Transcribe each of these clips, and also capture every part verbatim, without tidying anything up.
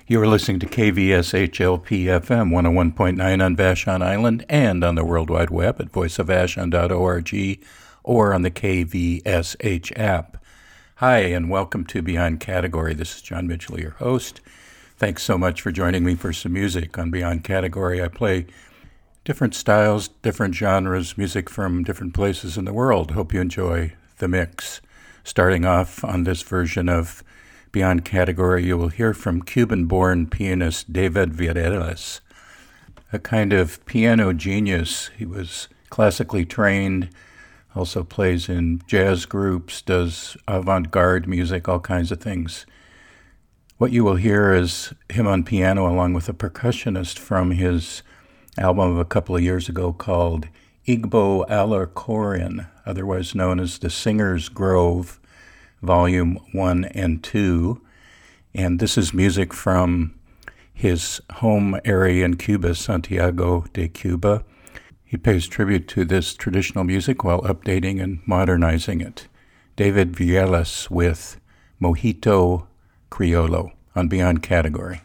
You are listening to K V S H L P F M one oh one point nine on Vashon Island and on the World Wide Web at voice of vashon dot org or on the K V S H app. Hi, and welcome to Beyond Category. This is John Mitchell, your host. Thanks so much for joining me for some music. On Beyond Category, I play different styles, different genres, music from different places in the world. Hope you enjoy the mix. Starting off on this version of Beyond Category, you will hear from Cuban-born pianist David Viereles, a kind of piano genius. He was classically trained, also plays in jazz groups, does avant-garde music, all kinds of things. What you will hear is him on piano along with a percussionist from his album of a couple of years ago called Igbo Alarcorian, otherwise known as The Singer's Grove, Volume one and two. And this is music from his home area in Cuba, Santiago de Cuba. He pays tribute to this traditional music while updating and modernizing it. David Viereles with Mojito Criollo on Beyond Category.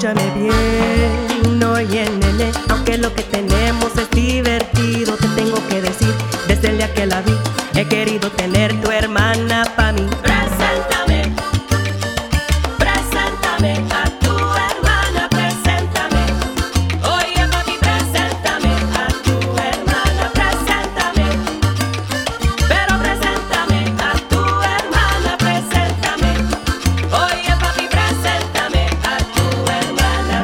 Escúchame bien, oye nene, aunque lo que tenemos es divertido, te tengo que decir, desde el día que la vi, he querido tener tu hermana pa' mí. Preséntame, preséntame a tu hermana, preséntame. Oye papi, preséntame a tu hermana, preséntame. Pero preséntame a tu hermana, preséntame. Oye papi, preséntame a tu hermana.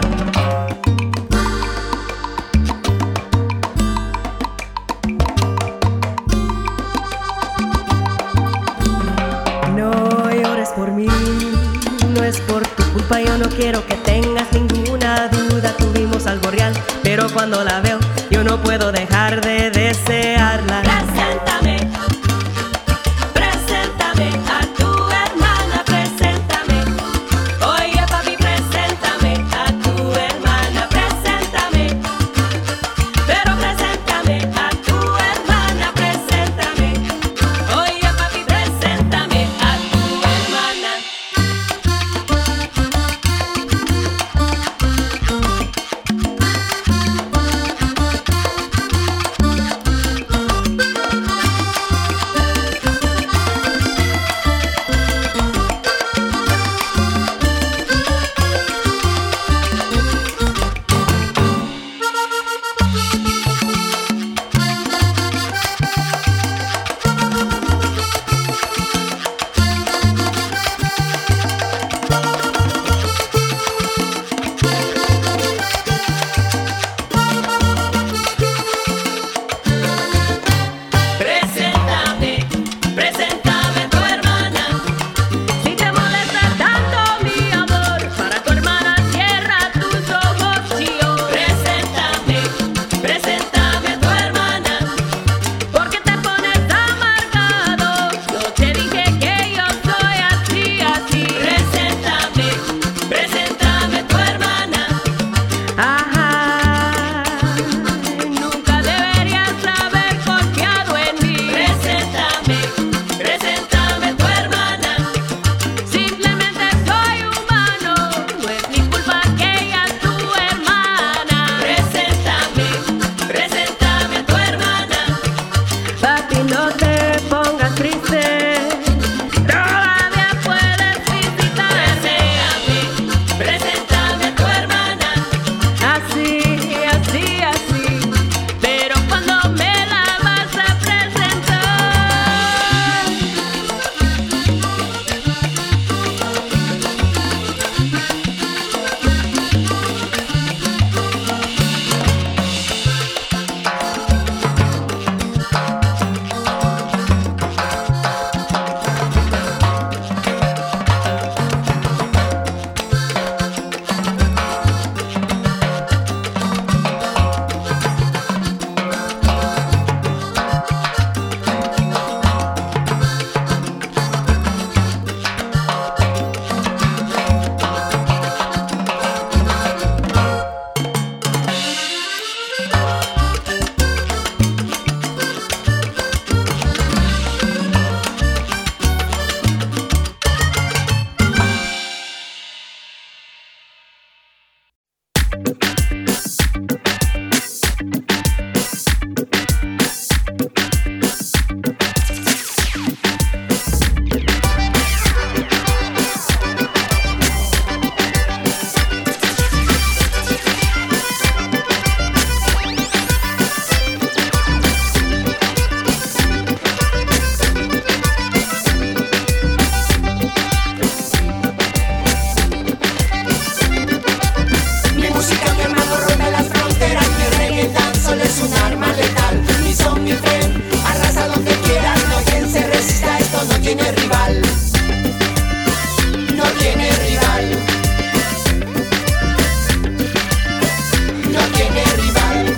No llores por mí, no es por tu culpa, yo no quiero que tengas ninguna duda. Tuvimos algo real, pero cuando la veo, yo no puedo dejar de desearla. Preséntame, preséntame a tu hermana, preséntame. Oye papi, preséntame a tu hermana, preséntame. Pero preséntame a tu hermana, preséntame. Oye papi, preséntame a tu hermana. Preséntame, preséntame a tu hermana. Si te molesta tanto mi amor, para tu hermana cierra tus ojos, tío. Preséntame, preséntame a tu hermana. Porque te pones amargado. Yo te dije que yo soy así, así. Preséntame, preséntame a tu hermana. Ajá, nunca deberías haber confiado en mí. Preséntame, preséntame a tu hermana. Simplemente soy humano, no es mi culpa que ella es tu hermana. Preséntame, preséntame a tu hermana. Papi, no te pongas triste, todavía puedes visitar. Preséntame, preséntame a tu hermana. Así, así, así. Pero cuando me la vas a presentar. Mi música, mi hermano, rompe las fronteras. Mi reggae dancehall es un arma letal. Mi son, mi friend, arrasa donde quieras. No hay quien se resista, esto no tiene rival. No tiene rival. No tiene rival.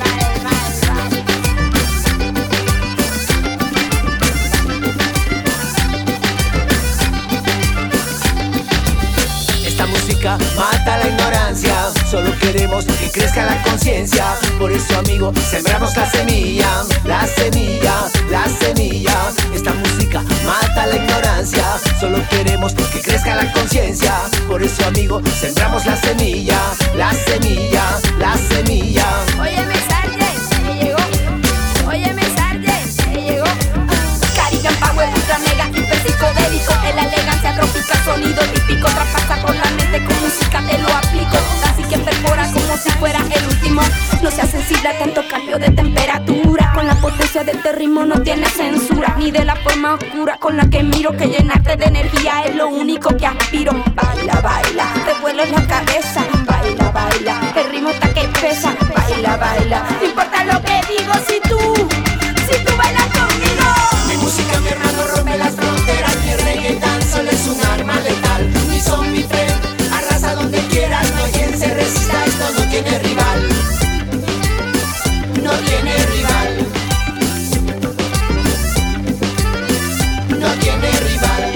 Esta música mata la ignorancia. Solo queremos que crezca la conciencia. Por eso, amigo, sembramos la semilla. La semilla, la semilla. Esta música mata la ignorancia. Solo queremos que crezca la conciencia. Por eso, amigo, conmigo sembramos la semilla, la semilla, la semilla. Óyeme, Sargent, me llegó. Óyeme, Sargent, me llegó. Caribbean Power, ultra mega, hiper psicodélico. En la elegancia tropical, sonido típico. Traspasa por la mente con música, te lo aplico. Así que perfora como si fuera el último. No seas sensible a tanto cambio de temperatura. Con la potencia de este ritmo no tiene censura. Ni de la forma oscura con la que miro. Que llenarte de energía es lo único que aspiro. Baila, baila, te vuelo en la cabeza. Baila, baila, el ritmo está que pesa. Baila, baila, no importa lo que digo. Si tú, si tú bailas conmigo. Mi música, mi hermano, rompe las fronteras. Mi reggae dancehall es un arma letal. Mi son, mi friend, arrasa donde quieras. No hay quien se resista, esto no tiene rival. No tiene rival. No tiene rival.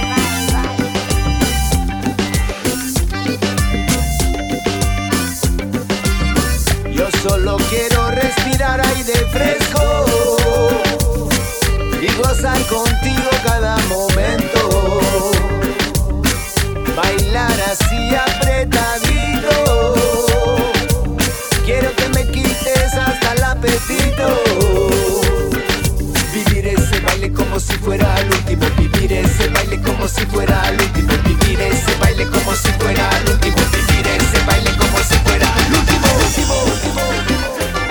Yo solo quiero respirar aire fresco y gozar contigo cada momento. Bailar así apretadito. Quiero que me quites hasta el apetito. Vivir ese baile como si fuera el último. Vivir ese baile como si fuera el último. Vivir ese baile como si fuera el último. Vivir ese baile como si fuera el último. Último, último, último.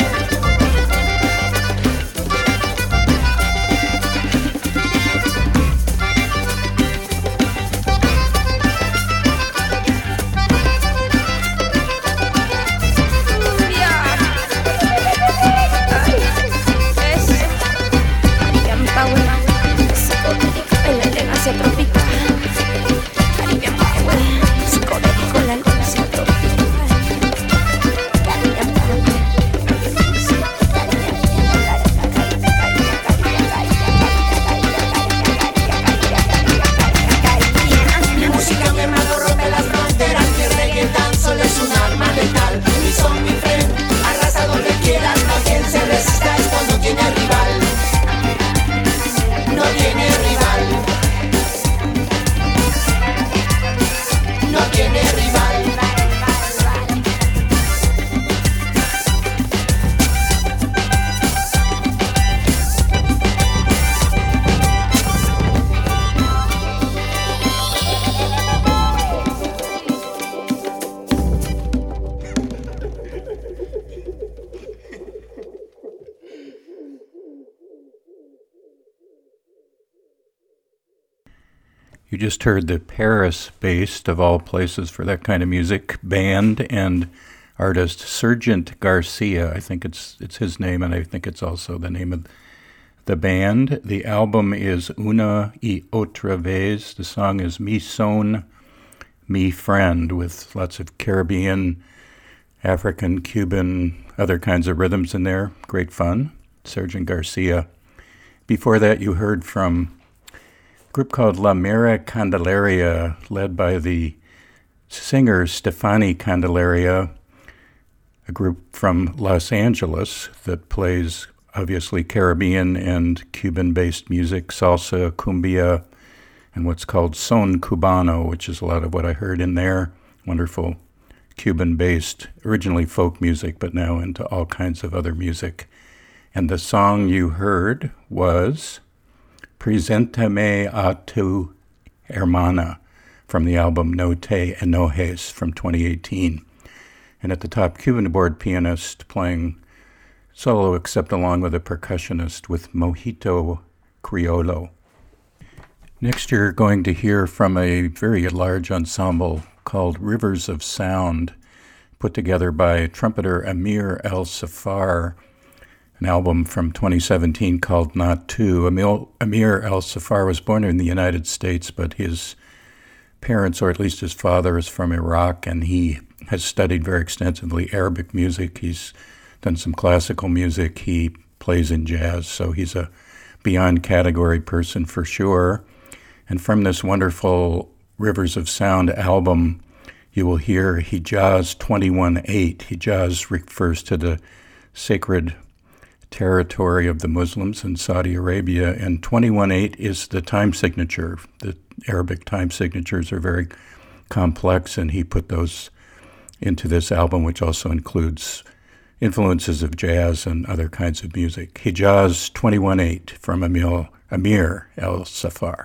Tropical, Caribbean Power, psicodélico, la elegancia tropical. Caribbean Power, Mi música, mi hermano, rompe las fronteras. Mi reggae dancehall es un arma letal. Mi son, mi friend, arrasa donde quieras. No hay quien se resista, esto no tiene rival. No tiene rival. No tiene rival. You just heard the Paris-based, of all places for that kind of music, band and artist Sergent Garcia. I think it's it's his name, and I think it's also the name of the band. The album is Una y Otra Vez. The song is Mi Son, Mi Friend, with lots of Caribbean, African, Cuban, other kinds of rhythms in there. Great fun. Sergent Garcia. Before that, you heard from group called La Mera Candelaria, led by the singer Stefani Candelaria, a group from Los Angeles that plays obviously Caribbean and Cuban-based music, salsa, cumbia, and what's called son cubano, which is a lot of what I heard in there. Wonderful Cuban-based, originally folk music, but now into all kinds of other music. And the song you heard was Preséntame a tu hermana from the album No Te Enojes from twenty eighteen. And at the top, Cuban board pianist playing solo, except along with a percussionist with Mojito Criollo. Next, you're going to hear from a very large ensemble called Rivers of Sound, put together by trumpeter Amir El-Safar, an album from twenty seventeen called Not Two. Amir El-Safar was born in the United States, but his parents, or at least his father, is from Iraq, and he has studied very extensively Arabic music. He's done some classical music. He plays in jazz, so he's a beyond category person for sure. And from this wonderful Rivers of Sound album, you will hear Hijaz twenty-one eight. Hijaz refers to the sacred territory of the Muslims in Saudi Arabia, and twenty-one eight is the time signature. The Arabic time signatures are very complex, and he put those into this album, which also includes influences of jazz and other kinds of music. Hijaz twenty-one eight from Emil, Amir El Safar.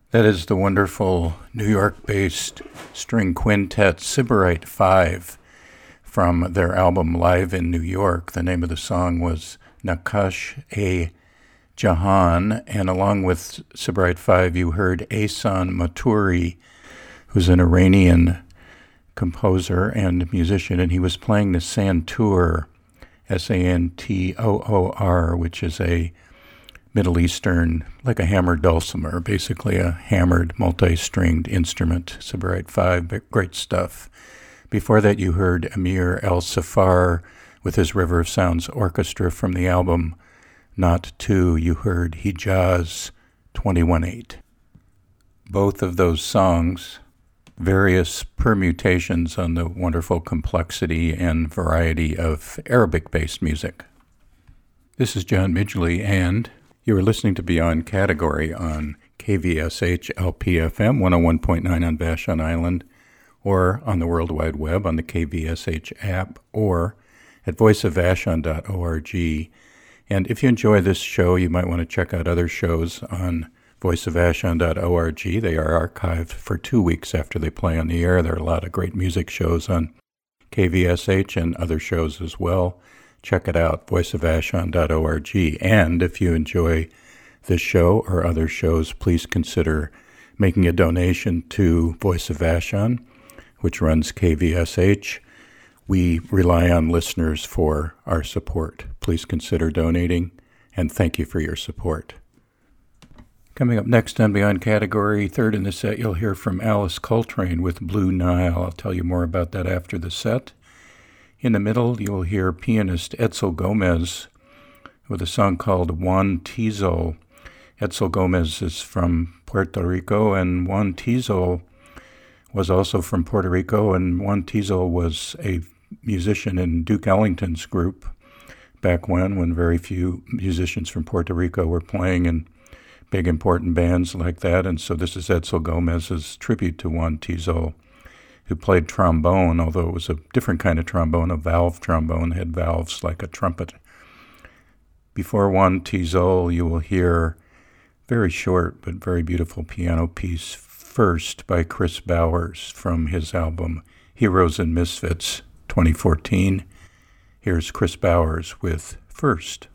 That is the wonderful New York-based string quintet Sybarite Five from their album Live in New York. The name of the song was Naqash-e Jahan, and along with Sybarite Five, you heard Ehsan Matouri, who's an Iranian composer and musician, and he was playing the santoor, S A N T O O R, which is a Middle Eastern, like a hammered dulcimer, basically a hammered, multi-stringed instrument. Sybarite Five, but great stuff. Before that, you heard Amir El-Safar with his River of Sounds Orchestra from the album Not Two. You heard Hijaz twenty-one eight. Both of those songs, various permutations on the wonderful complexity and variety of Arabic-based music. This is John Midgley, and you are listening to Beyond Category on K V S H L P F M one oh one point nine on Vashon Island, or on the World Wide Web on the K V S H app, or at voice of vashon dot org. And if you enjoy this show, you might want to check out other shows on voice of vashon dot org. They are archived for two weeks after they play on the air. There are a lot of great music shows on K V S H and other shows as well. Check it out, voice of vashon dot org. And if you enjoy this show or other shows, please consider making a donation to Voice of Vashon, which runs K V S H. We rely on listeners for our support. Please consider donating, and thank you for your support. Coming up next on Beyond Category, third in the set, you'll hear from Alice Coltrane with Blue Nile. I'll tell you more about that after the set. In the middle, you'll hear pianist Edsel Gomez with a song called Juan Tizo. Edsel Gomez is from Puerto Rico, and Juan Tizo was also from Puerto Rico, and Juan Tizo was a musician in Duke Ellington's group back when, when very few musicians from Puerto Rico were playing in big important bands like that. And so this is Edsel Gomez's tribute to Juan Tizo, who played trombone, although it was a different kind of trombone, a valve trombone, had valves like a trumpet. Before Juan Tizo, you will hear very short but very beautiful piano piece, First, by Chris Bowers from his album Heroes and Misfits twenty fourteen. Here's Chris Bowers with First.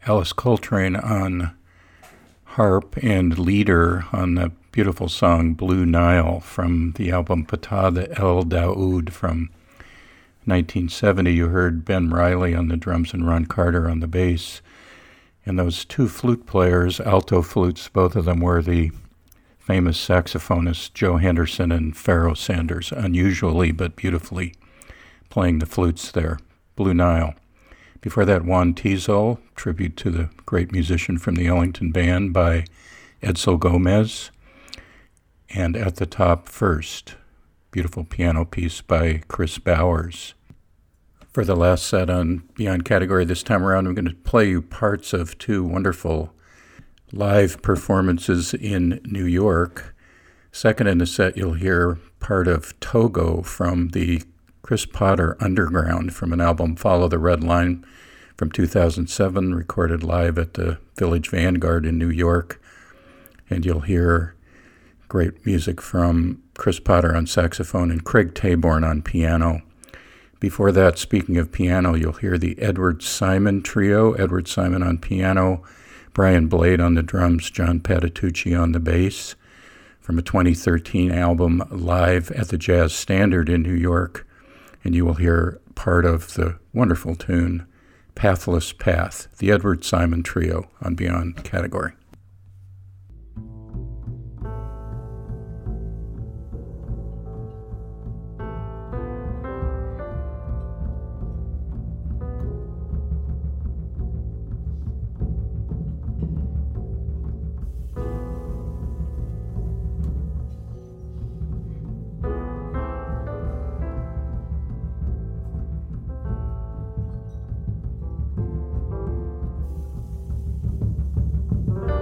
Alice Coltrane on harp and leader on the beautiful song Blue Nile from the album Patada El Daoud from nineteen seventy. You heard Ben Riley on the drums and Ron Carter on the bass. And those two flute players, alto flutes, both of them were the famous saxophonists Joe Henderson and Pharoah Sanders, unusually but beautifully playing the flutes there. Blue Nile. Before that, Juan Tizol, tribute to the great musician from the Ellington Band by Edsel Gomez. And at the top first, beautiful piano piece by Chris Bowers. For the last set on Beyond Category this time around, I'm going to play you parts of two wonderful live performances in New York. Second in the set, you'll hear part of Togo from the Chris Potter Underground from an album Follow the Red Line from two thousand seven, recorded live at the Village Vanguard in New York. And you'll hear great music from Chris Potter on saxophone and Craig Taborn on piano. Before that, speaking of piano, you'll hear the Edward Simon Trio, Edward Simon on piano, Brian Blade on the drums, John Patitucci on the bass, from a twenty thirteen album Live at the Jazz Standard in New York. And you will hear part of the wonderful tune, Pathless Path, the Edward Simon Trio on Beyond Category. Thank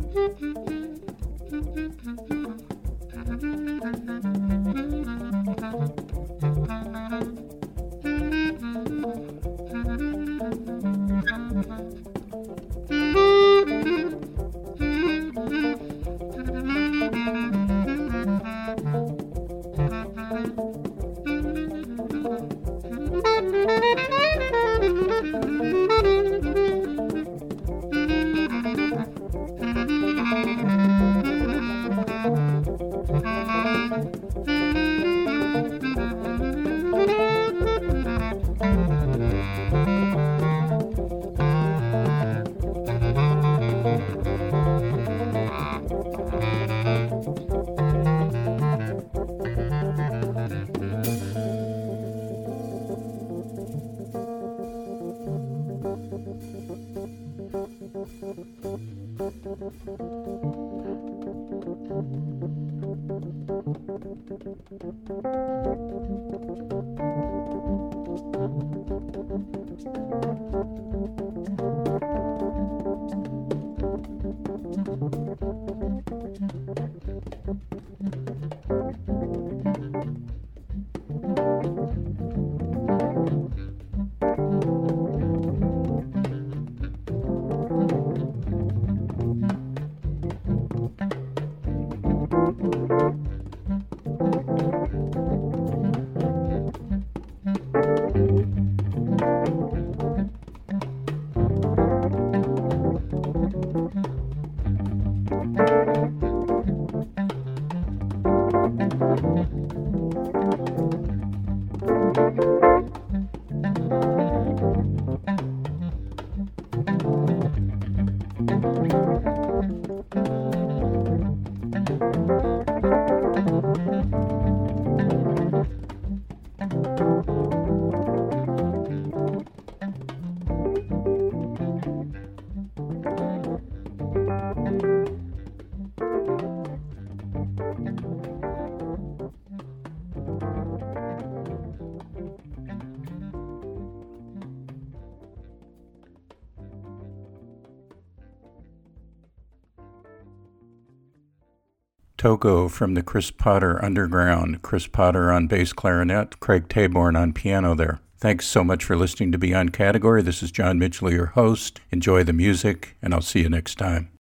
Togo from the Chris Potter Underground. Chris Potter on bass clarinet, Craig Taborn on piano there. Thanks so much for listening to Beyond Category. This is John Midgley, your host. Enjoy the music, and I'll see you next time.